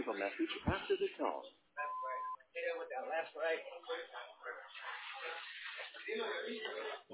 a message after the tone. Hit it with that left, right.